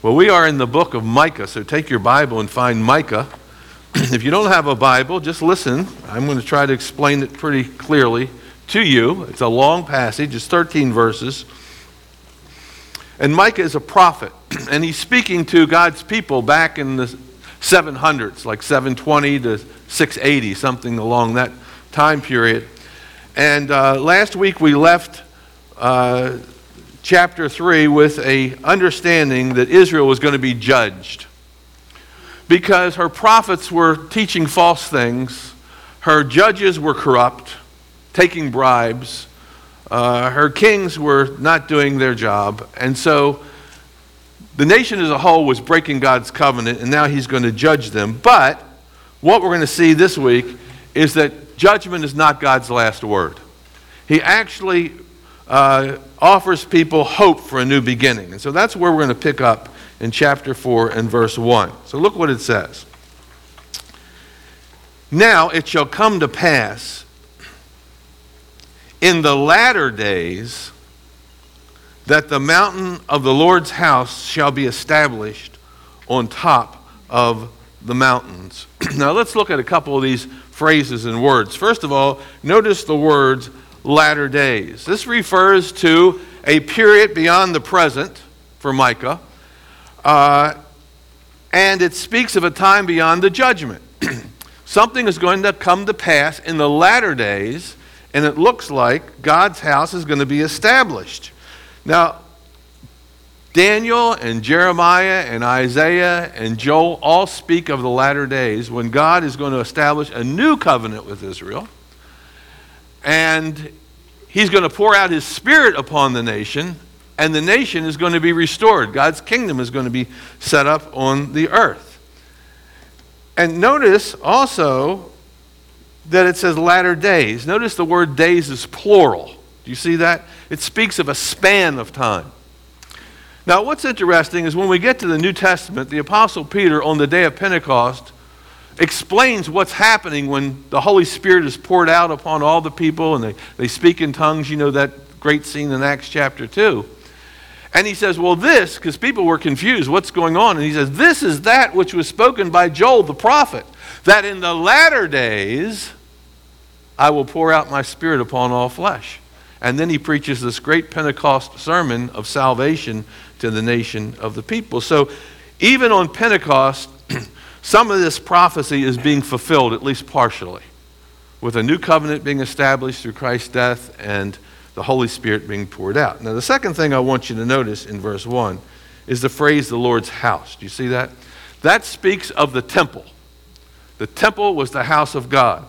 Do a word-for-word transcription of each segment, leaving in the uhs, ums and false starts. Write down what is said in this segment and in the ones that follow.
Well, we are in the book of Micah, so take your Bible and find Micah. If you don't have a Bible, just listen. I'm going to try to explain it pretty clearly to you. It's a long passage. It's thirteen verses. And Micah is a prophet, and he's speaking to God's people back in the seven hundreds, like seven twenty to six eighty, something along that time period. And uh, last week we left uh, chapter three with a understanding that Israel was going to be judged because her prophets were teaching false things, her judges were corrupt, taking bribes, uh, her kings were not doing their job, and so the nation as a whole was breaking God's covenant, and now he's going to judge them. But what we're going to see this week is that judgment is not God's last word. He actually uh, offers people hope for a new beginning. And so that's where we're going to pick up in chapter four and verse one. So look what it says. Now it shall come to pass in the latter days that the mountain of the Lord's house shall be established on top of the mountains. Now let's look at a couple of these phrases and words. First of all, notice the words latter days. This refers to a period beyond the present for Micah, uh, and it speaks of a time beyond the judgment. Something is going to come to pass in the latter days, and it looks like God's house is going to be established. Now, Daniel and Jeremiah and Isaiah and Joel all speak of the latter days when God is going to establish a new covenant with Israel. And he's going to pour out his Spirit upon the nation, and the nation is going to be restored. God's kingdom is going to be set up on the earth. And notice also that it says latter days. Notice the word days is plural. Do you see that? It speaks of a span of time. Now, what's interesting is when we get to the New Testament, the Apostle Peter on the day of Pentecost explains what's happening when the Holy Spirit is poured out upon all the people and they, they speak in tongues. You know that great scene in Acts chapter two. And he says, well, this, because people were confused, what's going on? And he says, this is that which was spoken by Joel the prophet, that in the latter days I will pour out my Spirit upon all flesh. And then he preaches this great Pentecost sermon of salvation to the nation of the people. So even on Pentecost, some of this prophecy is being fulfilled, at least partially, with a new covenant being established through Christ's death and the Holy Spirit being poured out. Now, the second thing I want you to notice in verse one is the phrase, the Lord's house. Do you see that? That speaks of the temple. The temple was the house of God.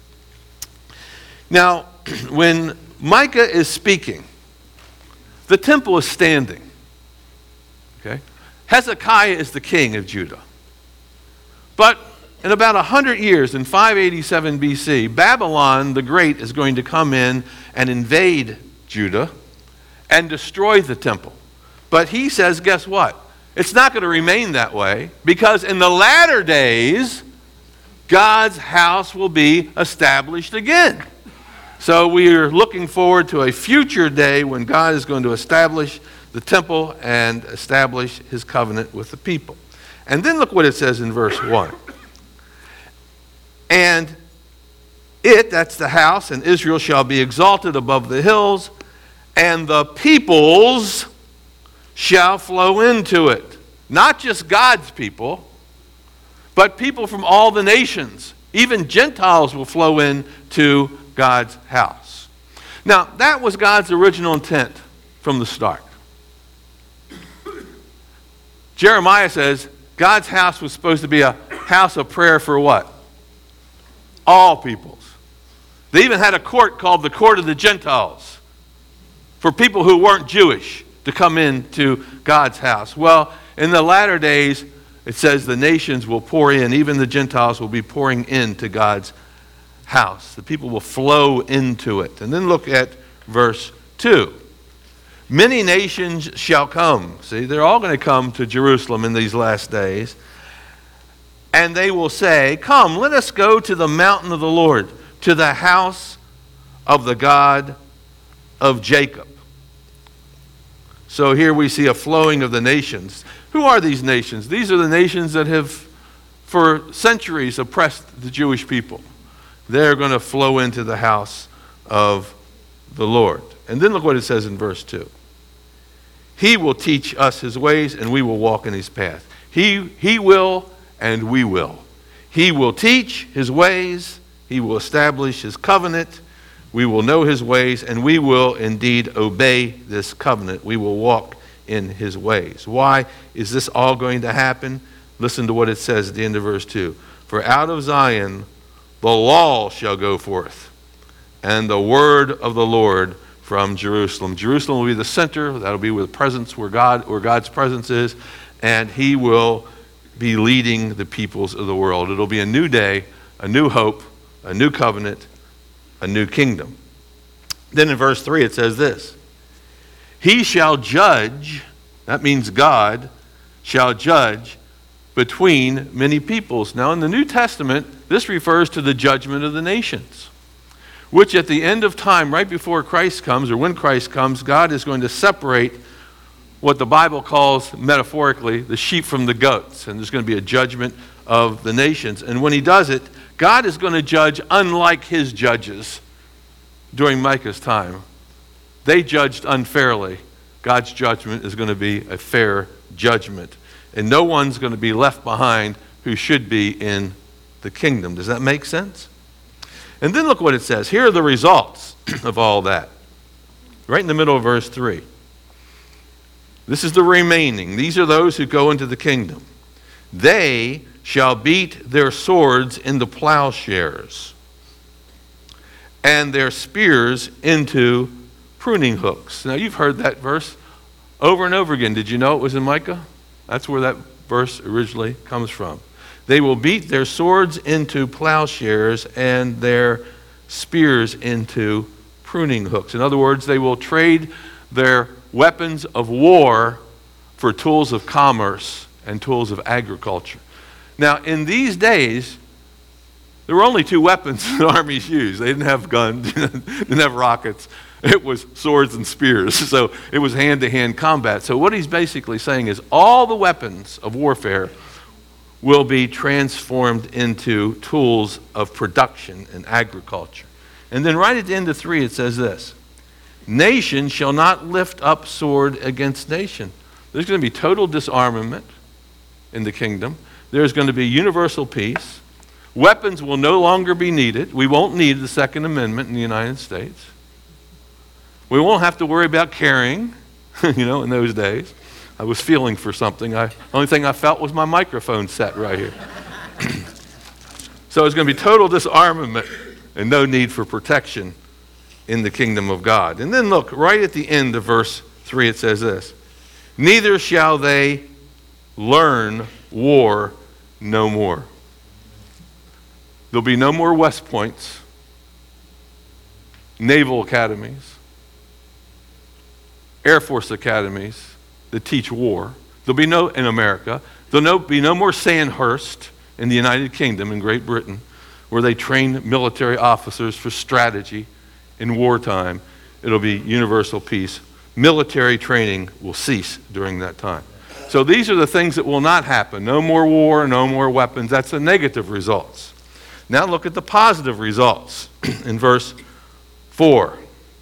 Now, when Micah is speaking, the temple is standing. Okay? Hezekiah is the king of Judah. But in about one hundred years, in five eighty-seven B C, Babylon the Great is going to come in and invade Judah and destroy the temple. But he says, guess what? It's not going to remain that way, because in the latter days, God's house will be established again. So we are looking forward to a future day when God is going to establish the temple and establish his covenant with the people. And then look what it says in verse one. And it, that's the house, and Israel shall be exalted above the hills, and the peoples shall flow into it. Not just God's people, but people from all the nations. Even Gentiles will flow into God's house. Now, that was God's original intent from the start. Jeremiah says God's house was supposed to be a house of prayer for what? All peoples. They even had a court called the Court of the Gentiles for people who weren't Jewish to come into God's house. Well, in the latter days, it says the nations will pour in, even the Gentiles will be pouring into God's house. The people will flow into it. And then look at verse two. Many nations shall come. See, they're all going to come to Jerusalem in these last days. And they will say, come, let us go to the mountain of the Lord, to the house of the God of Jacob. So here we see a flowing of the nations. Who are these nations? These are the nations that have, for centuries, oppressed the Jewish people. They're going to flow into the house of the Lord. And then look what it says in verse two. He will teach us his ways, and we will walk in his path. He, he will, and we will. He will teach his ways. He will establish his covenant. We will know his ways, and we will indeed obey this covenant. We will walk in his ways. Why is this all going to happen? Listen to what it says at the end of verse two. For out of Zion the law shall go forth, and the word of the Lord from Jerusalem. Jerusalem will be the center. That'll be where the presence, where God, where God's presence is, and he will be leading the peoples of the world. It'll be a new day, a new hope, a new covenant, a new kingdom. Then in verse three it says this. He shall judge, that means God, shall judge between many peoples. Now in the New Testament, this refers to the judgment of the nations, which at the end of time, right before Christ comes, or when Christ comes, God is going to separate what the Bible calls, metaphorically, the sheep from the goats. And there's going to be a judgment of the nations. And when he does it, God is going to judge unlike his judges during Micah's time. They judged unfairly. God's judgment is going to be a fair judgment. And no one's going to be left behind who should be in the kingdom. Does that make sense? And then look what it says. Here are the results of all that. Right in the middle of verse three. This is the remaining. These are those who go into the kingdom. They shall beat their swords into plowshares, and their spears into pruning hooks. Now you've heard that verse over and over again. Did you know it was in Micah? That's where that verse originally comes from. They will beat their swords into plowshares and their spears into pruning hooks. In other words, they will trade their weapons of war for tools of commerce and tools of agriculture. Now, in these days, there were only two weapons that armies used. They didn't have guns, didn't have rockets. It was swords and spears. So it was hand-to-hand combat. So what he's basically saying is all the weapons of warfare will be transformed into tools of production and agriculture. And then right at the end of three, it says this. Nation shall not lift up sword against nation. There's going to be total disarmament in the kingdom. There's going to be universal peace. Weapons will no longer be needed. We won't need the Second Amendment in the United States. We won't have to worry about carrying, you know, in those days. I was feeling for something. I, the only thing I felt was my microphone set right here. So it's going to be total disarmament and no need for protection in the kingdom of God. And then look, right at the end of verse three, it says this. Neither shall they learn war no more. There'll be no more West Points, naval academies, Air Force academies that teach war. There'll be no, in America, there'll no, be no more Sandhurst in the United Kingdom, in Great Britain, where they train military officers for strategy in wartime. It'll be universal peace. Military training will cease during that time. So these are the things that will not happen. No more war, no more weapons. That's the negative results. Now look at the positive results in verse four.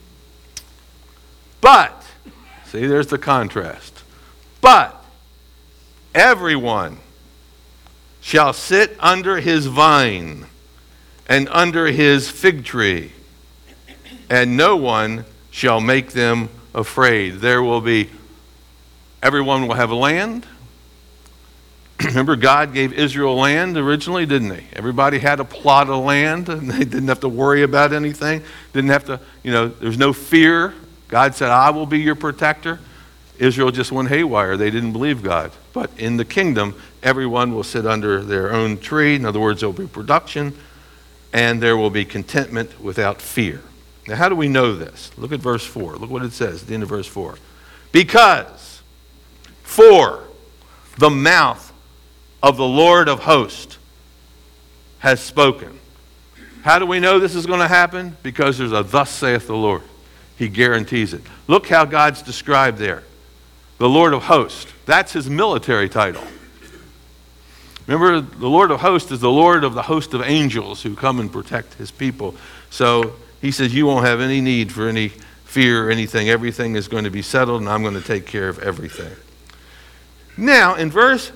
But, see, there's the contrast. But everyone shall sit under his vine and under his fig tree, and no one shall make them afraid. There will be, everyone will have land. Remember, God gave Israel land originally, didn't he? Everybody had a plot of land, and they didn't have to worry about anything. Didn't have to, you know, there's no fear. God said, I will be your protector. Israel just went haywire. They didn't believe God. But in the kingdom, everyone will sit under their own tree. In other words, there will be production, and there will be contentment without fear. Now, how do we know this? Look at verse four. Look what it says at the end of verse four. Because for the mouth of the Lord of hosts has spoken. How do we know this is going to happen? Because there's a thus saith the Lord. He guarantees it. Look how God's described there. the Lord of hosts. That's his military title. Remember, the Lord of hosts is the Lord of the host of angels who come and protect his people. So he says, you won't have any need for any fear or anything. Everything is going to be settled, and I'm going to take care of everything. Now, in verse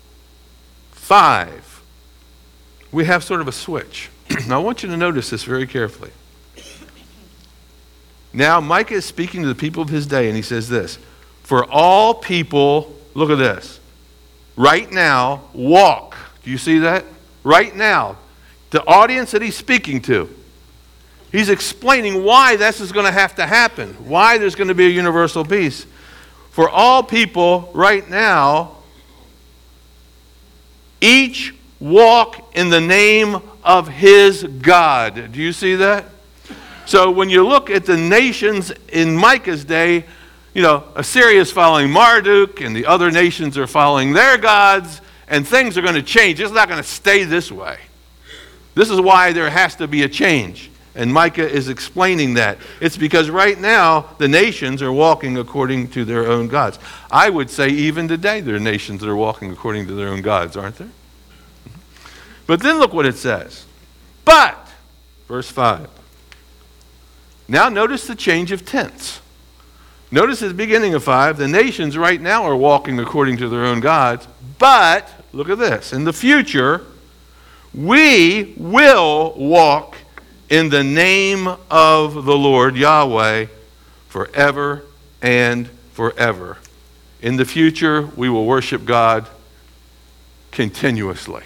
five, we have sort of a switch. Now, I want you to notice this very carefully. Now, Micah is speaking to the people of his day, and he says this, for all people, look at this, right now, walk. Do you see that? Right now. The audience that he's speaking to. He's explaining why this is going to have to happen. Why there's going to be a universal peace. For all people right now, each walk in the name of his God. Do you see that? So when you look at the nations in Micah's day, you know, Assyria is following Marduk, and the other nations are following their gods, and things are going to change. It's not going to stay this way. This is why there has to be a change. And Micah is explaining that. It's because right now, the nations are walking according to their own gods. I would say even today, there are nations that are walking according to their own gods, aren't there? But then look what it says. But, verse five. Now notice the change of tense. Notice at the beginning of five, the nations right now are walking according to their own gods. But, look at this, in the future, we will walk in the name of the Lord, Yahweh, forever and forever. In the future, we will worship God continuously.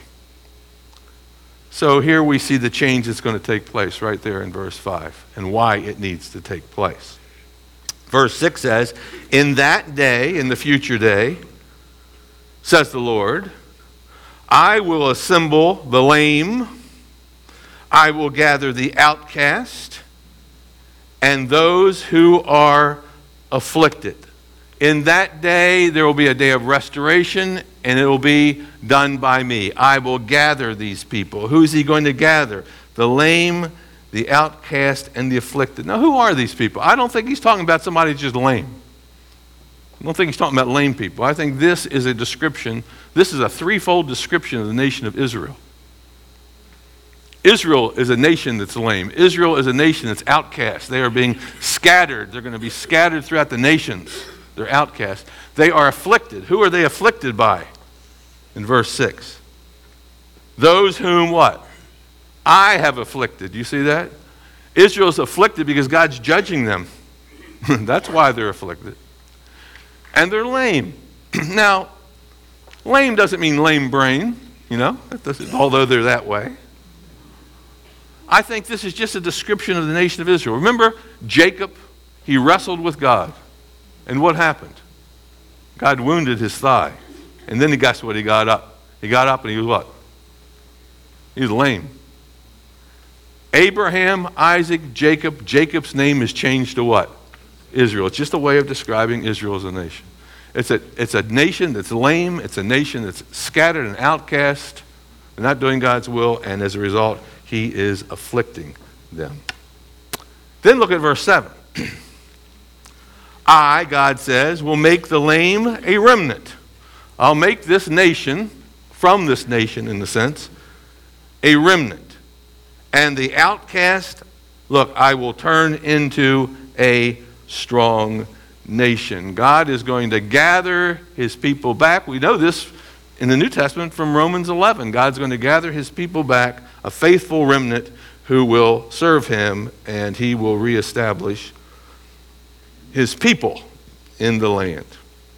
So here we see the change that's going to take place right there in verse five and why it needs to take place. Verse six says, in that day, in the future day, says the Lord, I will assemble the lame, I will gather the outcast, and those who are afflicted. In that day, there will be a day of restoration, and it will be done by me. I will gather these people. Who is he going to gather? The lame, the outcast, and the afflicted. Now, who are these people? I don't think he's talking about somebody who's just lame. I don't think he's talking about lame people. I think this is a description, this is a threefold description of the nation of Israel. Israel is a nation that's lame. Israel is a nation that's outcast. They are being scattered. They're going to be scattered throughout the nations. They're outcast. They are afflicted. Who are they afflicted by? In verse six. Those whom what? I have afflicted. Do you see that? Israel is afflicted because God's judging them. That's why they're afflicted. And they're lame. Now, lame doesn't mean lame brain, you know, that doesn't, although they're that way. I think this is just a description of the nation of Israel. Remember Jacob? He wrestled with God. And what happened? God wounded his thigh. And then he guess what? He got up. He got up and he was what? He was lame. Abraham, Isaac, Jacob. Jacob's name is changed to what? Israel. It's just a way of describing Israel as a nation. It's a, it's a nation that's lame. It's a nation that's scattered and outcast. They're not doing God's will. And as a result, he is afflicting them. Then look at verse seven. I, God says, will make the lame a remnant. I'll make this nation, from this nation in the sense, a remnant. And the outcast, look, I will turn into a strong nation. God is going to gather his people back. We know this in the New Testament from Romans eleven. God's going to gather his people back, a faithful remnant who will serve him, and he will reestablish his people in the land.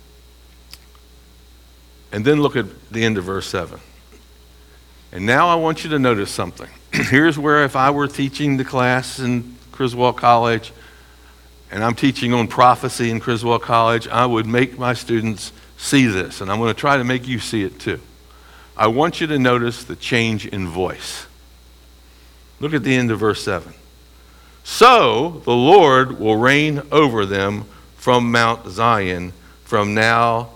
And then look at the end of verse seven. And now I want you to notice something. Here's where if I were teaching the class in Criswell College, and I'm teaching on prophecy in Criswell College, I would make my students see this, and I'm going to try to make you see it too. I want you to notice the change in voice. Look at the end of verse seven. So the Lord will reign over them from Mount Zion from now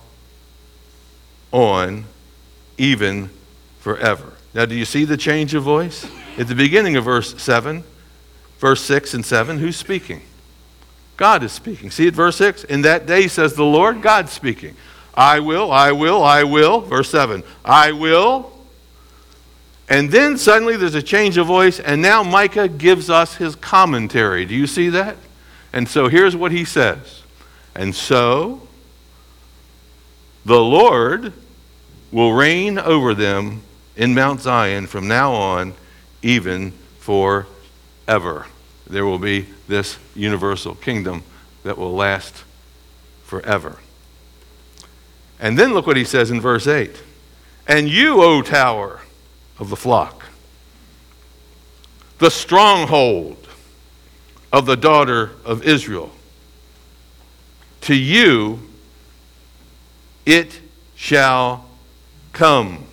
on, even forever. Now, do you see the change of voice? At the beginning of verse seven, verse six and seven, who's speaking? God is speaking. See it, verse six? In that day, says the Lord, God speaking. I will, I will, I will. Verse seven, I will. And then suddenly there's a change of voice, and now Micah gives us his commentary. Do you see that? And so here's what he says. And so the Lord will reign over them in Mount Zion from now on, even forever. There will be this universal kingdom that will last forever. And then look what he says in verse eight. And you, O tower of the flock, the stronghold of the daughter of Israel, to you it shall come.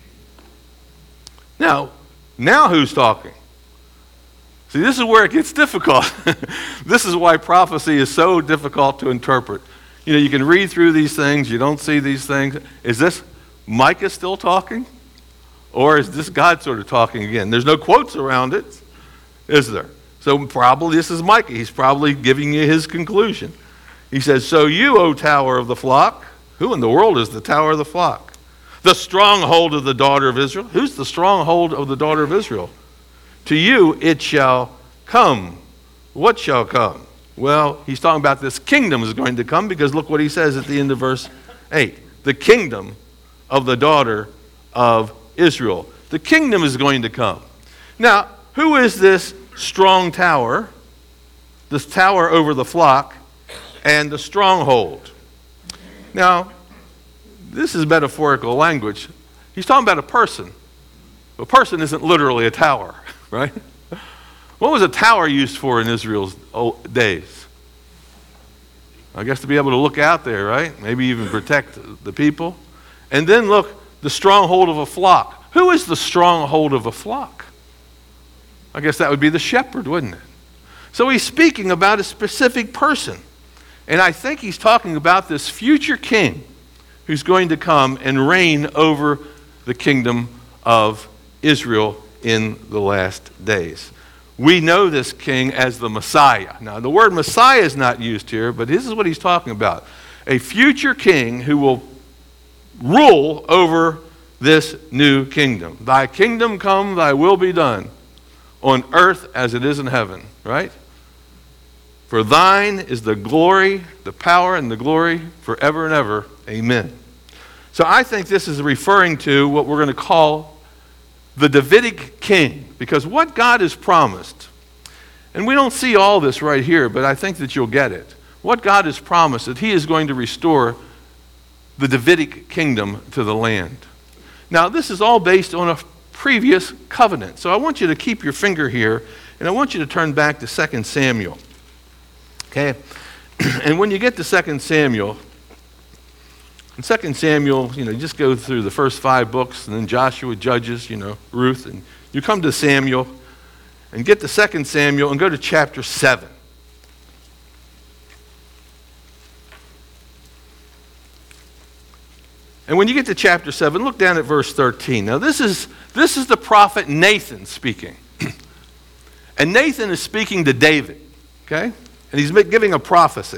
Now, now who's talking? See, this is where it gets difficult. This is why prophecy is so difficult to interpret. You know, you can read through these things, you don't see these things. Is this Micah still talking? Or is this God sort of talking again? There's no quotes around it, is there? So probably this is Micah. He's probably giving you his conclusion. He says, so you, O tower of the flock, who in the world is the tower of the flock? The stronghold of the daughter of Israel. Who's the stronghold of the daughter of Israel? To you it shall come. What shall come? Well, he's talking about this kingdom is going to come, because look what he says at the end of verse eight. The kingdom of the daughter of Israel. The kingdom is going to come. Now, who is this strong tower? This tower over the flock and the stronghold. Now, this is metaphorical language. He's talking about a person. A person isn't literally a tower, right? What was a tower used for in Israel's days? I guess to be able to look out there, right? Maybe even protect the people. And then look, the stronghold of a flock. Who is the stronghold of a flock? I guess that would be the shepherd, wouldn't it? So he's speaking about a specific person. And I think he's talking about this future king who's going to come and reign over the kingdom of Israel in the last days. We know this king as the Messiah. Now, the word Messiah is not used here, but this is what he's talking about. A future king who will rule over this new kingdom. Thy kingdom come, thy will be done, on earth as it is in heaven, right? For thine is the glory, the power, and the glory forever and ever. Amen. So I think this is referring to what we're going to call the Davidic king, because what God has promised, and we don't see all this right here, but I think that you'll get it. What God has promised, that he is going to restore the Davidic kingdom to the land. Now, this is all based on a previous covenant. So I want you to keep your finger here, and I want you to turn back to Second Samuel. Okay? And when you get to Second Samuel, in Second Samuel, you know, you just go through the first five books, and then Joshua, Judges, you know, Ruth, and you come to Samuel, and get to Second Samuel, and go to chapter seven. And when you get to chapter seven, look down at verse thirteen. Now this is, this is the prophet Nathan speaking. And Nathan is speaking to David, okay? And he's giving a prophecy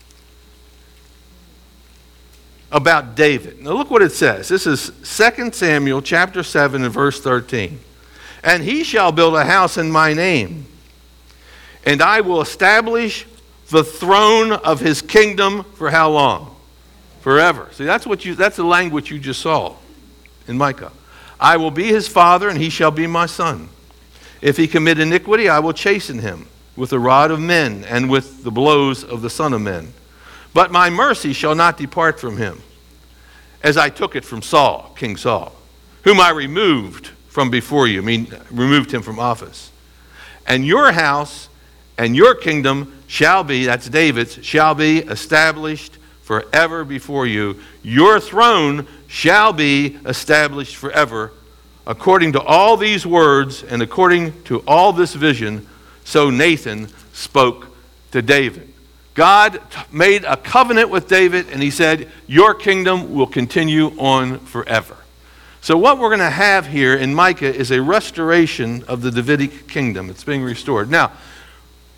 about David. Now look what it says. This is Second Samuel chapter seven and verse thirteen. And he shall build a house in my name, and I will establish the throne of his kingdom for how long? Forever. See, that's what you that's the language you just saw in Micah. I will be his father, and he shall be my son. If he commit iniquity, I will chasten him with the rod of men and with the blows of the son of men. But my mercy shall not depart from him, as I took it from Saul, King Saul, whom I removed from before you, I mean, removed him from office. And your house and your kingdom shall be, that's David's, shall be established forever before you. Your throne shall be established forever. According to all these words and according to all this vision, so Nathan spoke to David. God made a covenant with David, and he said, your kingdom will continue on forever. So what we're going to have here in Micah is a restoration of the Davidic kingdom. It's being restored. Now,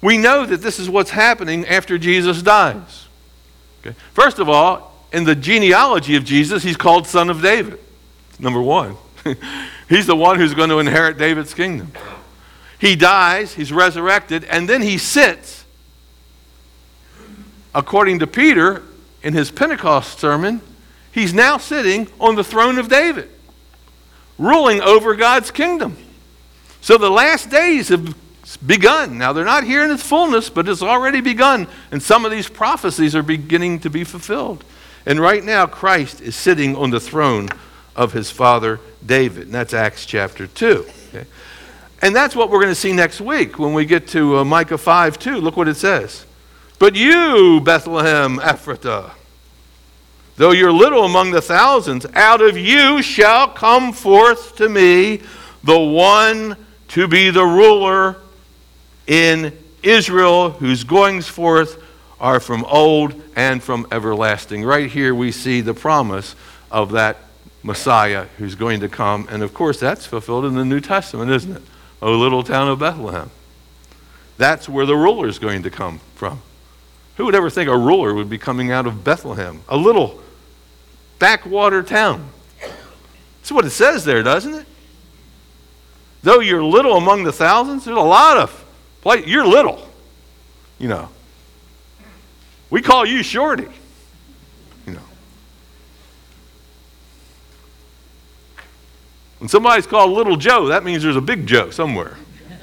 we know that this is what's happening after Jesus dies. Okay? First of all, in the genealogy of Jesus, he's called Son of David. Number one. He's the one who's going to inherit David's kingdom. He dies, he's resurrected, and then he sits, according to Peter, in his Pentecost sermon, he's now sitting on the throne of David, ruling over God's kingdom. So the last days have begun. Now, they're not here in its fullness, but it's already begun, and some of these prophecies are beginning to be fulfilled. And right now, Christ is sitting on the throne of his father David, and that's Acts chapter two. Okay? And that's what we're going to see next week when we get to uh, Micah five two. Look what it says. But you, Bethlehem Ephratah, though you're little among the thousands, out of you shall come forth to me the one to be the ruler in Israel, whose goings forth are from old and from everlasting. Right here we see the promise of that Messiah who's going to come. And of course that's fulfilled in the New Testament, isn't it? O little town of Bethlehem. That's where the ruler is going to come from. Who would ever think a ruler would be coming out of Bethlehem? A little backwater town. That's what it says there, doesn't it? Though you're little among the thousands, there's a lot of place. You're little, you know. We call you Shorty, you know. When somebody's called Little Joe, that means there's a big Joe somewhere.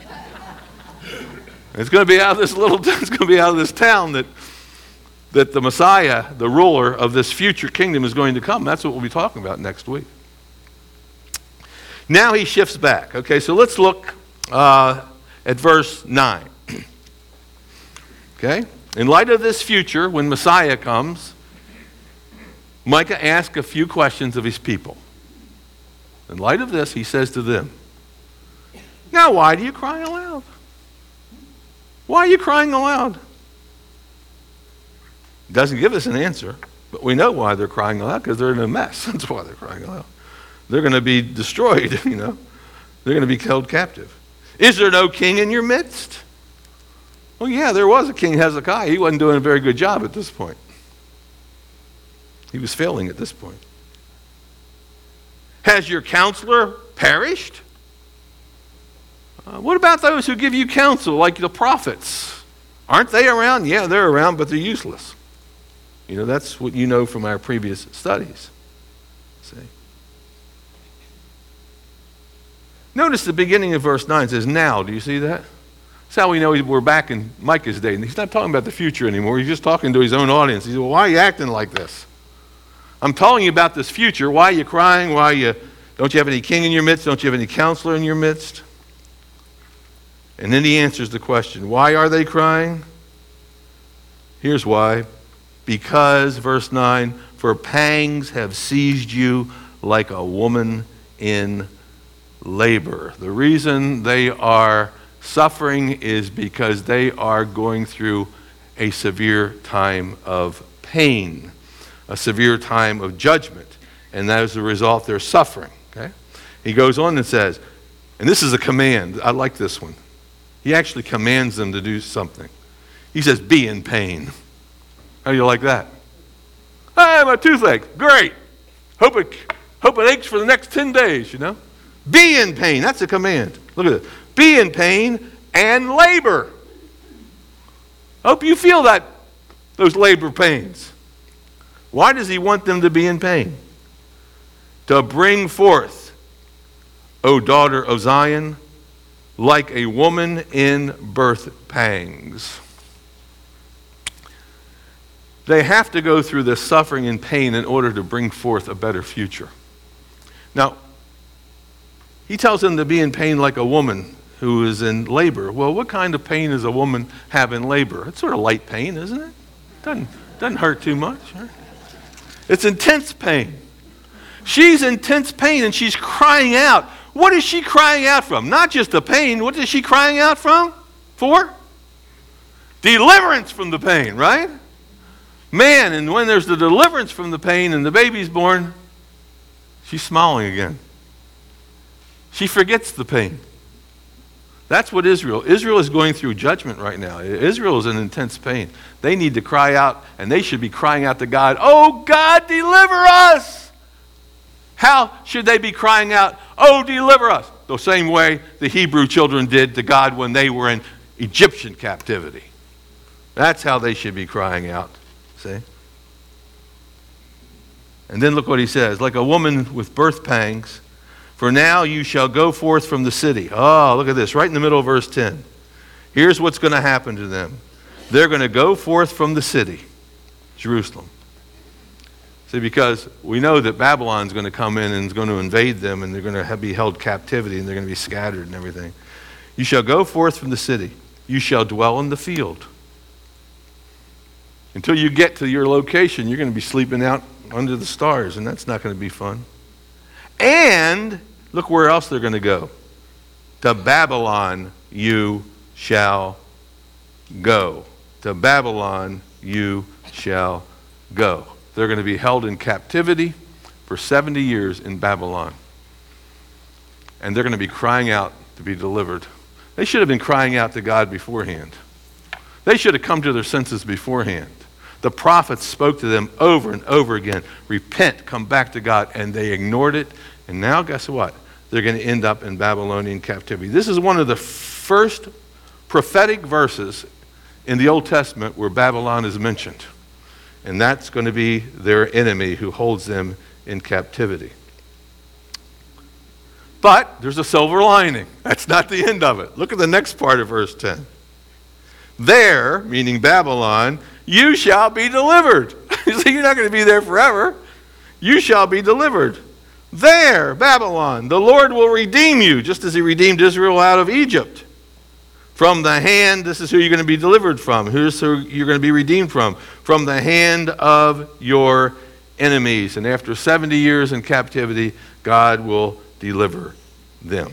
It's going to be out of this little. It's going to be out of this town that that the Messiah, the ruler of this future kingdom, is going to come. That's what we'll be talking about next week. Now he shifts back. Okay, so let's look uh, at verse nine. Okay, in light of this future, when Messiah comes, Micah asks a few questions of his people. In light of this, he says to them, "Now, why do you cry aloud? Why are you crying aloud?" Doesn't give us an answer, but we know why they're crying aloud, because they're in a mess. That's why they're crying aloud. They're going to be destroyed, you know. They're going to be held captive. Is there no king in your midst? Well, yeah, there was a king, Hezekiah. He wasn't doing a very good job at this point. He was failing at this point. Has your counselor perished? Uh, what about those who give you counsel, like the prophets? Aren't they around? Yeah, they're around, but they're useless. You know, that's what you know from our previous studies. See? Notice the beginning of verse nine says, now. Do you see that? That's how we know we're back in Micah's day. And he's not talking about the future anymore. He's just talking to his own audience. He says, well, why are you acting like this? I'm telling you about this future. Why are you crying? Why are you, don't you have any king in your midst? Don't you have any counselor in your midst? And then he answers the question, why are they crying? Here's why. Because, verse nine, for pangs have seized you like a woman in labor. The reason they are suffering is because they are going through a severe time of pain, a severe time of judgment, and as a result they're suffering. Okay? He goes on and says, and this is a command. I like this one. He actually commands them to do something. He says, be in pain. How do you like that? Hey, my toothache. Great. Hope it, hope it aches for the next ten days, you know. Be in pain. That's a command. Look at it. Be in pain and labor. Hope you feel that, those labor pains. Why does he want them to be in pain? To bring forth, O daughter of Zion, like a woman in birth pangs. They have to go through this suffering and pain in order to bring forth a better future. Now, he tells them to be in pain like a woman who is in labor. Well, what kind of pain does a woman have in labor? It's sort of light pain, isn't it? Doesn't, doesn't hurt too much. Right? It's intense pain. She's intense pain and she's crying out. What is she crying out from? Not just the pain. What is she crying out from? For? Deliverance from the pain, right? Man, and when there's the deliverance from the pain and the baby's born, she's smiling again. She forgets the pain. That's what Israel, Israel is going through judgment right now. Israel is in intense pain. They need to cry out, and they should be crying out to God, "Oh God, deliver us!" How should they be crying out, "Oh, deliver us"? The same way the Hebrew children did to God when they were in Egyptian captivity. That's how they should be crying out. See? And then look what he says. Like a woman with birth pangs, for now you shall go forth from the city. Oh, look at this, right in the middle of verse ten. Here's what's going to happen to them. They're going to go forth from the city, Jerusalem. See, because we know that Babylon's going to come in and is going to invade them, and they're going to have, be held captivity, and they're going to be scattered and everything. You shall go forth from the city. You shall dwell in the field. Until you get to your location, you're going to be sleeping out under the stars, and that's not going to be fun. And look where else they're going to go. To Babylon you shall go. To Babylon you shall go. They're going to be held in captivity for seventy years in Babylon. And they're going to be crying out to be delivered. They should have been crying out to God beforehand. They should have come to their senses beforehand. The prophets spoke to them over and over again. Repent, come back to God. And they ignored it. And now guess what? They're going to end up in Babylonian captivity. This is one of the first prophetic verses in the Old Testament where Babylon is mentioned. And that's going to be their enemy who holds them in captivity. But there's a silver lining. That's not the end of it. Look at the next part of verse ten. There, meaning Babylon, you shall be delivered. So you're not going to be there forever. You shall be delivered. There, Babylon, the Lord will redeem you, just as he redeemed Israel out of Egypt. From the hand, this is who you're going to be delivered from. Who's who you're going to be redeemed from? From the hand of your enemies. And after seventy years in captivity, God will deliver them.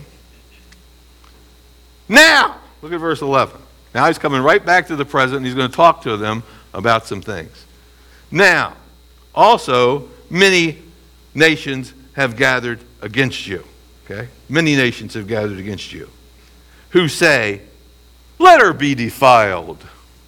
Now, look at verse eleven. Now he's coming right back to the present, and he's going to talk to them about some things. Now, also, many nations have gathered against you. Okay? Many nations have gathered against you, who say, let her be defiled.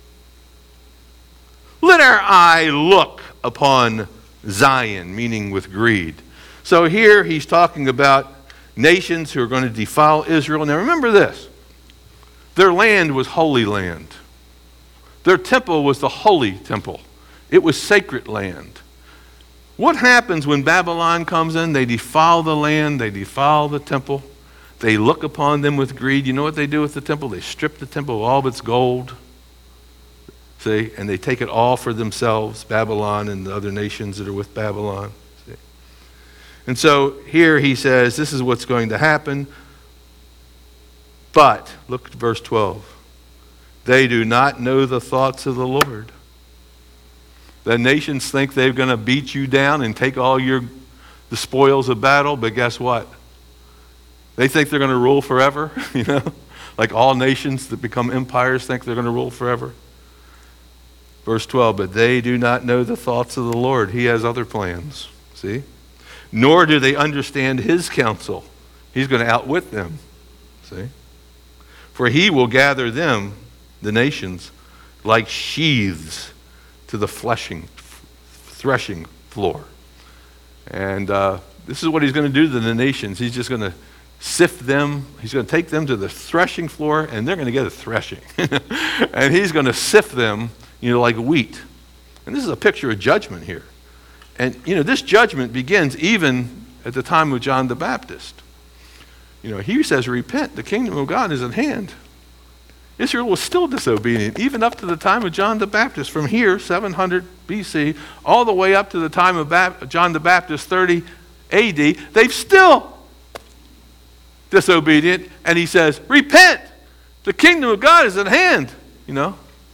Let our eye look upon Zion, meaning with greed. So here he's talking about nations who are going to defile Israel. Now remember this. Their land was holy land. Their temple was the holy temple. It was sacred land. What happens when Babylon comes in? They defile the land. They defile the temple. They look upon them with greed. You know what they do with the temple? They strip the temple of all of its gold. See? And they take it all for themselves, Babylon and the other nations that are with Babylon. See? And so here he says, this is what's going to happen. But, look at verse twelve. They do not know the thoughts of the Lord. The nations think they're going to beat you down and take all your the spoils of battle, but guess what? They think they're going to rule forever, you know? Like all nations that become empires think they're going to rule forever. Verse twelve, but they do not know the thoughts of the Lord. He has other plans, see? Nor do they understand his counsel. He's going to outwit them, see? For he will gather them, the nations, like sheaves to the fleshing, threshing floor. And uh, this is what he's going to do to the nations. He's just going to sift them. He's going to take them to the threshing floor, and they're going to get a threshing. And he's going to sift them, you know, like wheat. And this is a picture of judgment here. And, you know, this judgment begins even at the time of John the Baptist. You know, he says, repent, the kingdom of God is at hand. Israel was still disobedient, even up to the time of John the Baptist. From here, seven hundred B C, all the way up to the time of Bap- John the Baptist, thirty A D, they've still disobedient. And he says, repent, the kingdom of God is at hand, you know.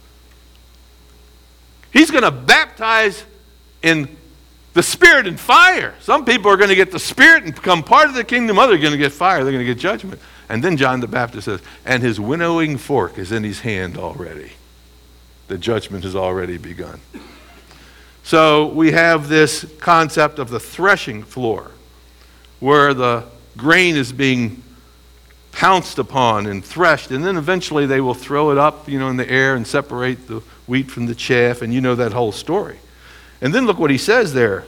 He's going to baptize in the Spirit and fire. Some people are going to get the Spirit and become part of the kingdom. Others are going to get fire. They're going to get judgment. And then John the Baptist says, and his winnowing fork is in his hand already. The judgment has already begun. So we have this concept of the threshing floor, where the grain is being pounced upon and threshed, and then eventually they will throw it up, you know, in the air and separate the wheat from the chaff, and you know that whole story. And then look what he says there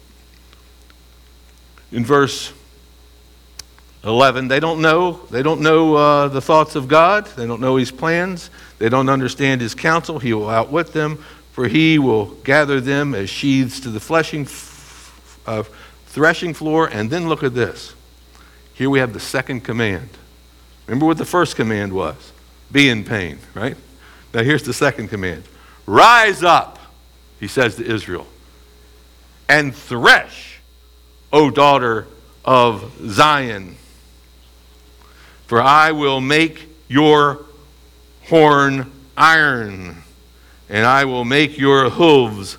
in verse eleven. They don't know. They don't know uh, the thoughts of God. They don't know his plans. They don't understand his counsel. He will outwit them, for he will gather them as sheaves to the fleshing, uh, threshing floor. And then look at this. Here we have the second command. Remember what the first command was? Be in pain, right? Now here's the second command. Rise up, he says to Israel, and thresh, O daughter of Zion. For I will make your horn iron, and I will make your hooves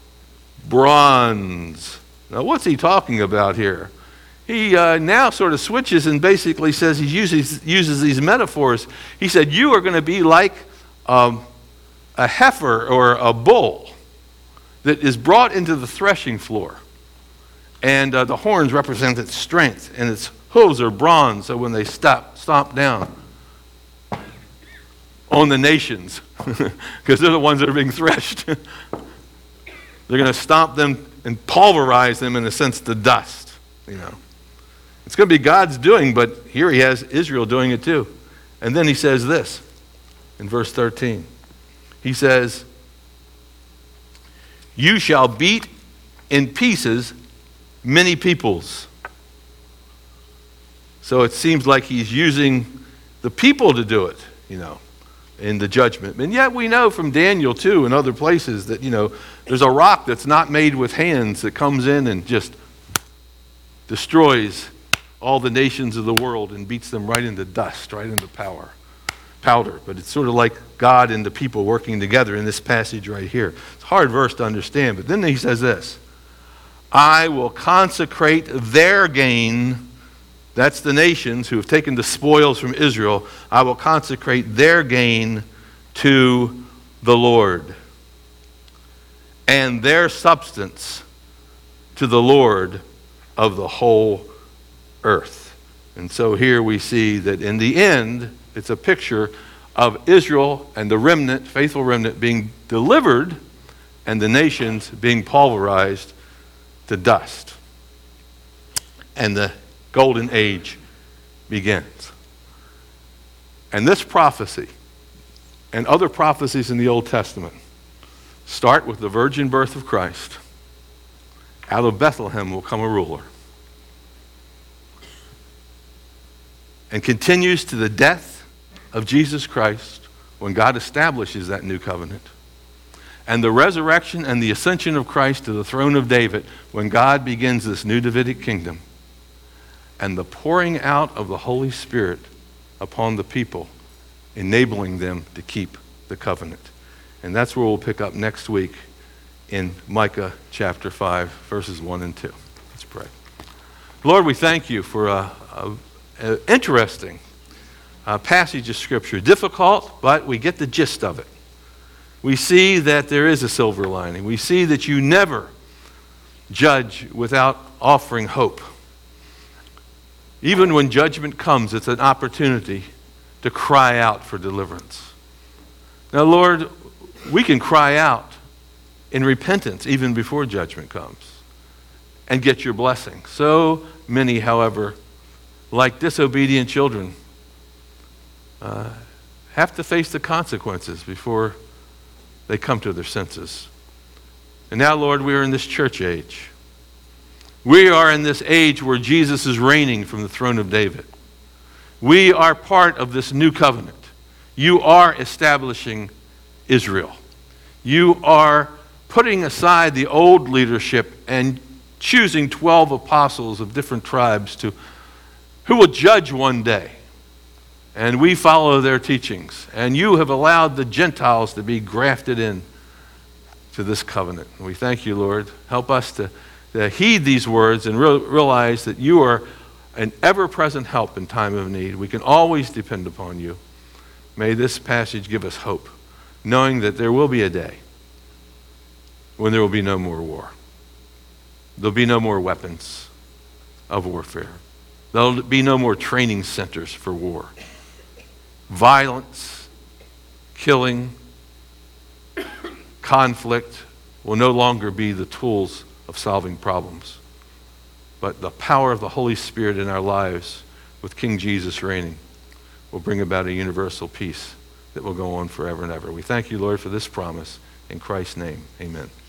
bronze. Now what's he talking about here? He uh, now sort of switches and basically says, he uses, uses these metaphors. He said, you are going to be like um, a heifer or a bull that is brought into the threshing floor. And uh, the horns represent its strength, and its hooves are bronze, so when they stop, stomp down on the nations, because they're the ones that are being threshed, they're going to stomp them and pulverize them, in a sense, to dust, you know. It's going to be God's doing, but here he has Israel doing it too. And then he says this in verse thirteen. He says, you shall beat in pieces many peoples. So it seems like he's using the people to do it, you know, in the judgment. And yet we know from Daniel too and other places that, you know, there's a rock that's not made with hands that comes in and just destroys all the nations of the world and beats them right into dust, right into power, powder. But it's sort of like God and the people working together in this passage right here. It's a hard verse to understand, but then he says this, I will consecrate their gain. That's the nations who have taken the spoils from Israel. I will consecrate their gain to the Lord, and their substance to the Lord of the whole earth. And so here we see that in the end, it's a picture of Israel and the remnant, faithful remnant, being delivered and the nations being pulverized to dust. And the golden age begins. And this prophecy and other prophecies in the Old Testament start with the virgin birth of Christ. Out of Bethlehem will come a ruler. And continues to the death of Jesus Christ when God establishes that new covenant. And the resurrection and the ascension of Christ to the throne of David when God begins this new Davidic kingdom. And the pouring out of the Holy Spirit upon the people, enabling them to keep the covenant. And that's where we'll pick up next week in Micah chapter five, verses one and two. Let's pray. Lord, we thank you for a, a Uh, interesting uh, passage of Scripture. Difficult, but we get the gist of it. We see that there is a silver lining. We see that you never judge without offering hope. Even when judgment comes, it's an opportunity to cry out for deliverance. Now, Lord, we can cry out in repentance even before judgment comes and get your blessing. So many, however, like disobedient children, uh, have to face the consequences before they come to their senses. And now, Lord, we are in this church age. We are in this age where Jesus is reigning from the throne of David. We are part of this new covenant. You are establishing Israel. You are putting aside the old leadership and choosing twelve apostles of different tribes to who will judge one day. And we follow their teachings. And you have allowed the Gentiles to be grafted in to this covenant. And we thank you, Lord. Help us to, to heed these words and re- realize that you are an ever-present help in time of need. We can always depend upon you. May this passage give us hope, knowing that there will be a day when there will be no more war. There'll be no more weapons of warfare. There'll be no more training centers for war. Violence, killing, conflict will no longer be the tools of solving problems. But the power of the Holy Spirit in our lives, with King Jesus reigning, will bring about a universal peace that will go on forever and ever. We thank you, Lord, for this promise. In Christ's name, amen.